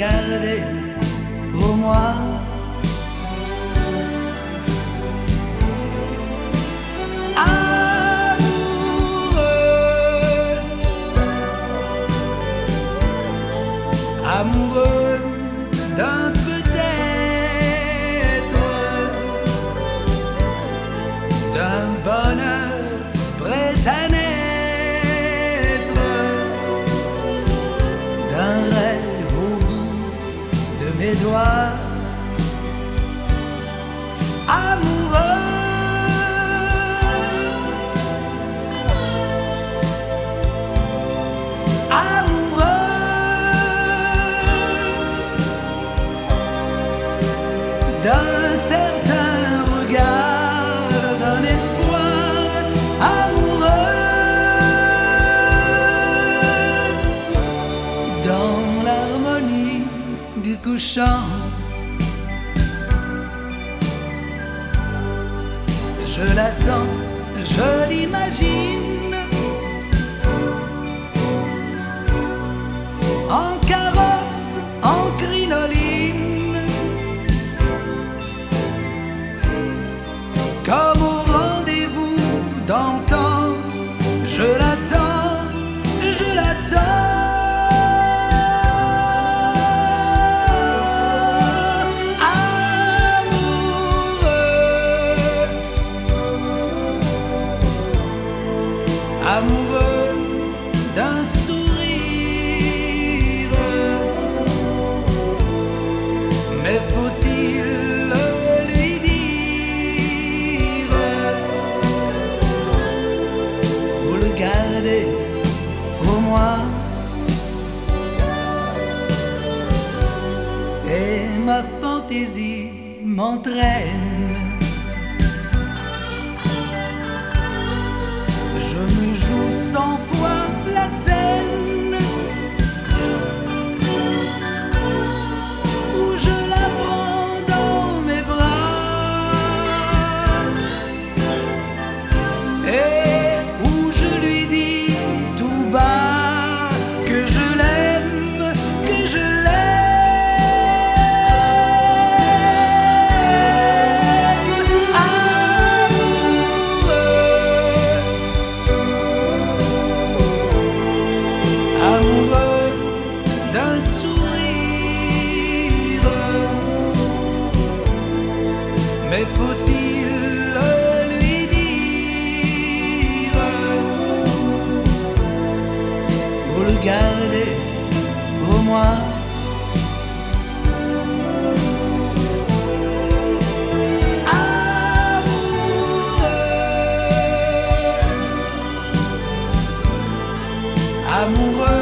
garder pour moi. Amoureux, amoureux d'un peut-être, d'un bonheur prêt à naître, d'un rêve au bout de mes doigts. Amoureux, d'un certain regard, d'un espoir, amoureux, dans l'harmonie du couchant. Je l'attends, je l'imagine, en carrosse, en crinoline, comme au rendez-vous d'antan. Je l'attends, je l'attends. Amoureux d'un sourire, mais faut-il lui dire ou le garder pour moi? Et ma fantaisie m'entraîne, je me joue 100 fois la scène où je la prends dans mes bras et où je lui dis tout bas que je l'aime, que je l'aime. Amoureux d'un sourire, mais faut-il lui dire ou le garder pour moi? Amoureux, amoureux